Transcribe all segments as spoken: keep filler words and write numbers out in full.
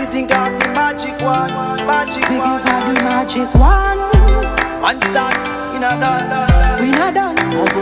think of the magic one, magic We one. give her the magic one. One start, we not done. We not done.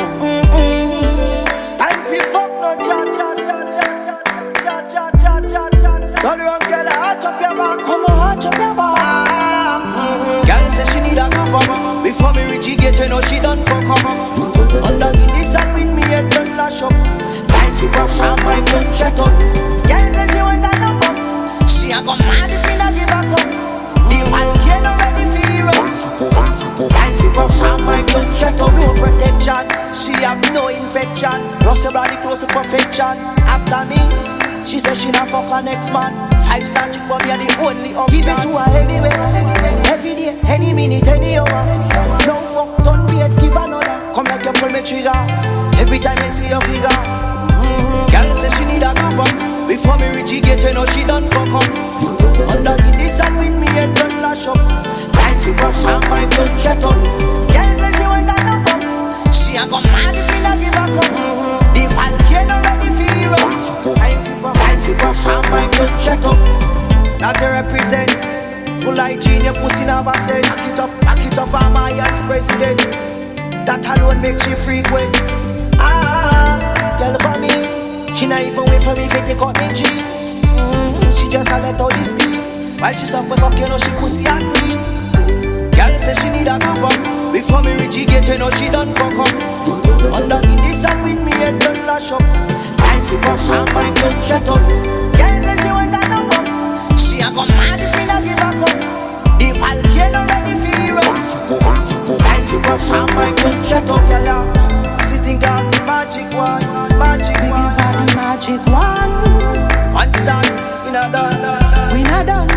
Mm-mm. Time for fuck no cha cha cha cha cha cha cha cha cha cha. Turn around, girl, arch up your back. Come on, arch up your back. Mm-hmm. Girl say she need a cover. Before me reach the gate, you know she done come come. Under the sun with me, head done lash up. Time for brush and my gun shut up. Girl say she want that number. She a go mad if me not give her cup. The volcano ready for hero. Time for brush and my gun shut up. No protection, she have no infection. Plus her body close to perfection. After me, she says she not fuck her next man. Five star chick but me are the only option. Give it to her anyway, every day, any minute, any hour. No fuck, don't wait, give another. Come like you pull me trigger. Every time I see your figure. Mm-hmm. Girl say she need a cover. Before me reach the gate, you know she done come come. Under the sun with me, head done lash up. Time to brush and my blood shut up. Girl say she want that number. She a go mad if me not give her cup. Mm-hmm. The volcano ready for hero. Time to brush and my blood shut up. That to represent full hygiene, your pussy never said. Pack it up, pack it up, I'm my ass president. That alone makes you frequent. Ah, girl for me. She not even wait for me if take out me jeans. Mm-hmm. She just a let out the steam. While she suck me cock, you know she pussy and cream. Girl say she need a cover. Before me reach the gate, you know she done come come. Under the sun with me, head done lash up. Time for brush and my gun shut up. Girl say she want that number. She a go mad if me not give her cup. The volcano ready for hero. Time for brush and my gun shut up. Girl, she think of the magic one, magic We one. give her the magic one. One start, we not done. We not done.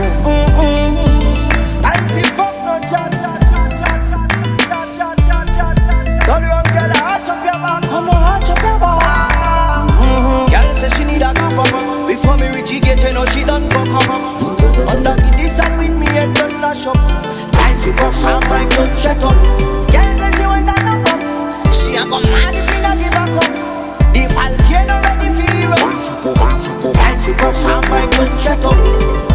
Mm-mm. Time for fuck no cha cha cha cha cha cha cha cha cha cha. Turn around, girl, arch up your back. Come on, arch up your back. Mm-hmm. Girl say she need a cover. Before me reach the gate, you know she done come come. Under the sun with me, head done lash up. Time for brush and my gun shut up. Girl say she want that number. She a go mad if me not give her cup. The volcano ready for hero. Time for brush and my gun shut up.